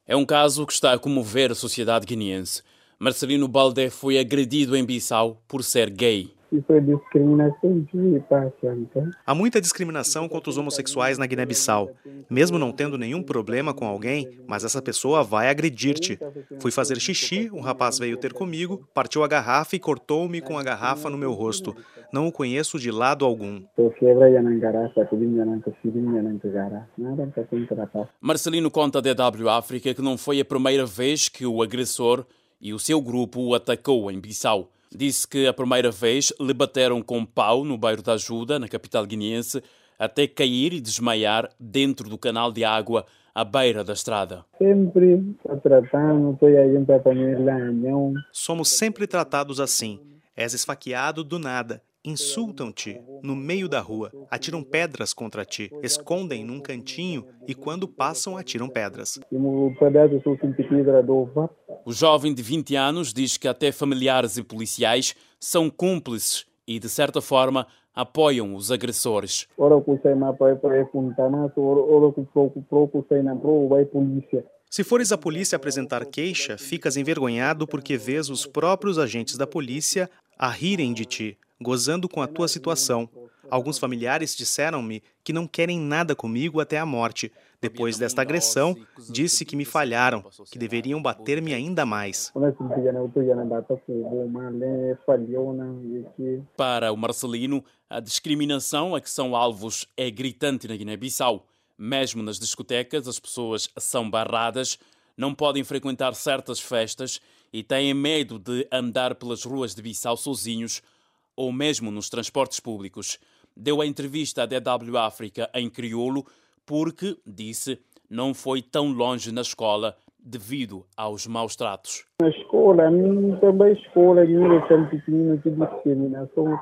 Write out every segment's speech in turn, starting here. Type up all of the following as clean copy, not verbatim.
É um caso que está a comover a sociedade guineense. Marcelino Baldé foi agredido em Bissau por ser gay. Há muita discriminação contra os homossexuais na Guiné-Bissau. Mesmo não tendo nenhum problema com alguém, mas essa pessoa vai agredir-te. Fui fazer xixi, um rapaz veio ter comigo, partiu a garrafa e cortou-me com a garrafa no meu rosto. Não o conheço de lado algum. Marcelino conta à DW África que não foi a primeira vez que o agressor e o seu grupo o atacou em Bissau. Disse que a primeira vez lhe bateram com pau no bairro da Ajuda, na capital guineense, até cair e desmaiar dentro do canal de água à beira da estrada. Somos sempre tratados assim. És esfaqueado do nada. Insultam-te no meio da rua, atiram pedras contra ti, escondem num cantinho e quando passam atiram pedras. O jovem de 20 anos diz que até familiares e policiais são cúmplices e, de certa forma, apoiam os agressores. Se fores à polícia apresentar queixa, ficas envergonhado porque vês os próprios agentes da polícia a rirem de ti, gozando com a tua situação. Alguns familiares disseram-me que não querem nada comigo até a morte. Depois desta agressão, disse que me falharam, que deveriam bater-me ainda mais. Para o Marcelino, a discriminação a que são alvos é gritante na Guiné-Bissau. Mesmo nas discotecas, as pessoas são barradas, não podem frequentar certas festas e têm medo de andar pelas ruas de Bissau sozinhos ou mesmo nos transportes públicos. Deu a entrevista à DW África em crioulo porque, disse, não foi tão longe na escola devido aos maus tratos. Na escola, também escola, não tão pequeno de discriminação,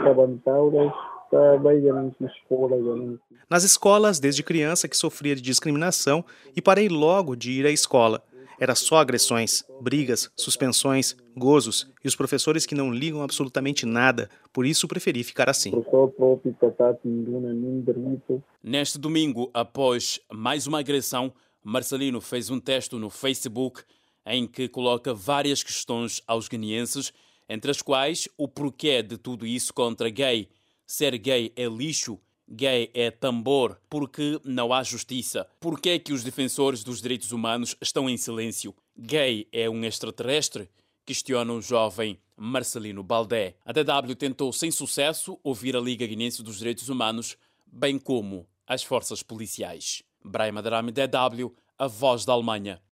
Nas escolas, desde criança que sofria de discriminação e parei logo de ir à escola. Era só agressões, brigas, suspensões, gozos e os professores que não ligam absolutamente nada, por isso preferi ficar assim. Neste domingo, após mais uma agressão, Marcelino fez um teste no Facebook em que coloca várias questões aos guineenses, entre as quais o porquê de tudo isso contra gay. Ser gay é lixo, gay é tambor, porque não há justiça. Porquê é que os defensores dos direitos humanos estão em silêncio? Gay é um extraterrestre? Questiona o jovem Marcelino Baldé. A DW tentou sem sucesso ouvir a Liga Guinense dos Direitos Humanos, bem como as forças policiais. Brahim Adarami, DW, a voz da Alemanha.